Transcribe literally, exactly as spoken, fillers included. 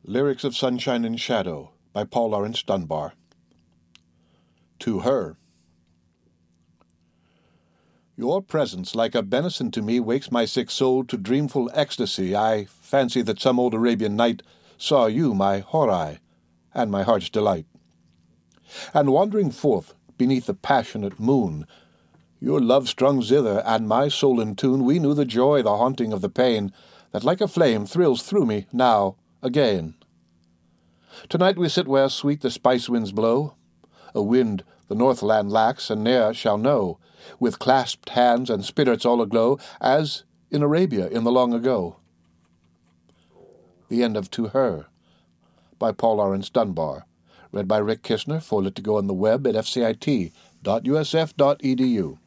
Lyrics of Sunshine and Shadow by Paul Laurence Dunbar. To Her. Your presence, like a benison to me, wakes my sick soul to dreamful ecstasy. I fancy that some old Arabian night saw you, my Horai, and my heart's delight. And wandering forth beneath the passionate moon, your love strung zither and my soul in tune, we knew the joy, the haunting of the pain, that like a flame thrills through me now again. Tonight we sit where sweet the spice winds blow, a wind the northland lacks and ne'er shall know, with clasped hands and spirits all aglow, as in Arabia in the long ago. The end of To Her by Paul Laurence Dunbar, read by Rick Kishner, for Lit to Go on the web at f c i t dot u s f dot e d u.